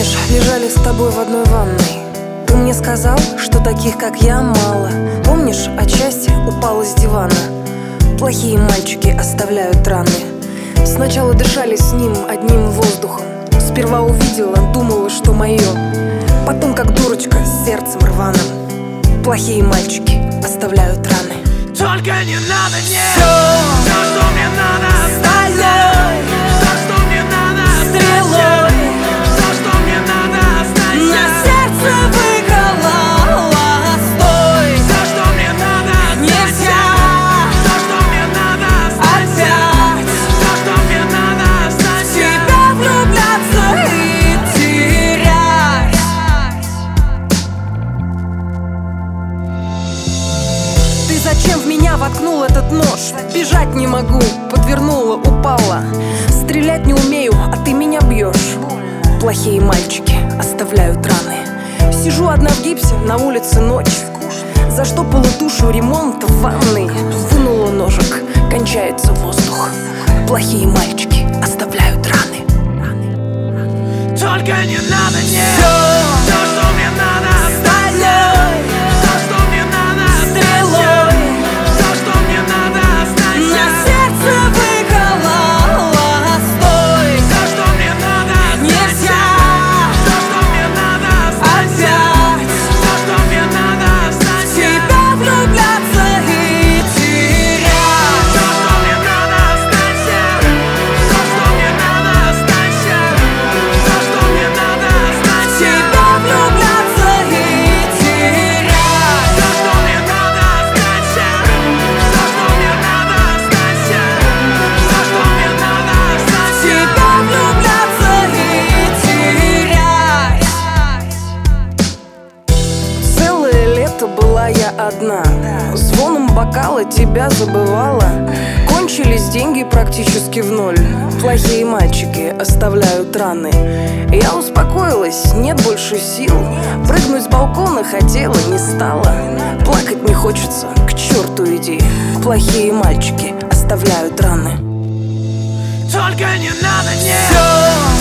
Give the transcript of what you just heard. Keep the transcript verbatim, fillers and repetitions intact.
Помнишь, лежали с тобой в одной ванной? Ты мне сказал, что таких, как я, мало. Помнишь, от счастья упала с дивана? Плохие мальчики оставляют раны. Сначала дышали с ним одним воздухом. Сперва увидела, думала, что мое. Потом, как дурочка, с сердцем рваным. Плохие мальчики оставляют раны. Только не надо, нет. Все, все, что мне надо, стальной. Все, что мне надо, стрелой. Все, что мне надо, останься. На сердце выколола, стой. Все, что мне надо, нельзя. Все, что мне надо, останься. Опять. Все, что мне надо, останься. Тебя влюбляться и терять. Ты зачем в меня воткнул этот нож? Бежать не могу, подвернула, упала. Стрелять не умею, а ты меня бьешь. Плохие мальчики оставляют раны. Сижу одна в гипсе, на улице ночь. Заштопала душу ремонт в ванной. Вынула ножик, кончается воздух. Плохие мальчики оставляют раны. Только не надо, нет. Все, что мне надо, Стальной. Все, что мне надо, Стрелой. Все, что мне надо, останься. На сердце выколола, стой. Все, что мне надо, Нельзя. Все, что мне надо, останься. Опять. Все, что мне надо, останься. Тебя влюбляться и терять. Все, что мне надо, останься. Все, что мне надо, останься. Все, что мне надо, останься. Тебя влюбляться и терять. Все, что мне надо, останься. Все, что мне надо, останься. Все, что мне надо, останься. Тебя влюбляться и терять. Целое лето была я одна. Звоном бокала тебя забывала. Кончились деньги практически в ноль. Плохие мальчики оставляют раны. Я успокоилась, нет больше сил. Прыгнуть с балкона хотела, не стала. Плакать не хочется, к черту иди. Плохие мальчики оставляют раны. Только не надо, нет. Все.